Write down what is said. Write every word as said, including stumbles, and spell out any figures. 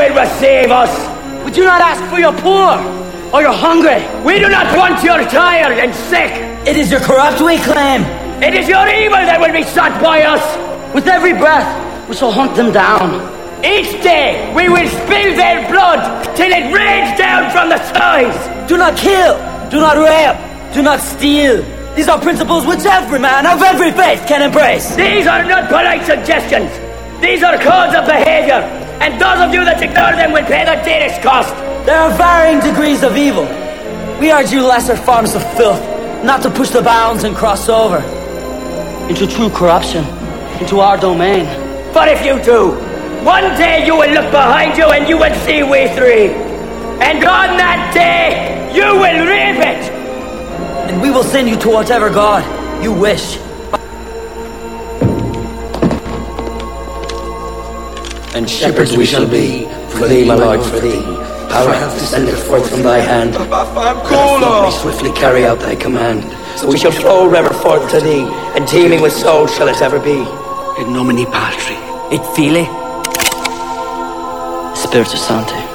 will receive us. We do not ask for your poor or your hungry. We do not want your tired and sick. It is your corrupt we claim. It is your evil that will be sought by us. With every breath, we shall hunt them down. Each day, we will spill their blood till it rains down from the skies. Do not kill. Do not rape. Do not steal. These are principles which every man of every faith can embrace. These are not polite suggestions. These are codes of behavior. And those of you that ignore them will pay the dearest cost. There are varying degrees of evil. We urge you lesser forms of filth not to push the bounds and cross over into true corruption, into our domain. But if you do, one day you will look behind you and you will see we three. And on that day, you will reap it. And we will send you to whatever God you wish. And shepherds we shall be, for thee, my Lord, for thee. Power hath descended forth from thy hand. Let me swiftly carry out thy command. So we shall flow river forth to thee, and teeming with souls shall it ever be. In nomine Patri, et Filii, Spiritus Sancti.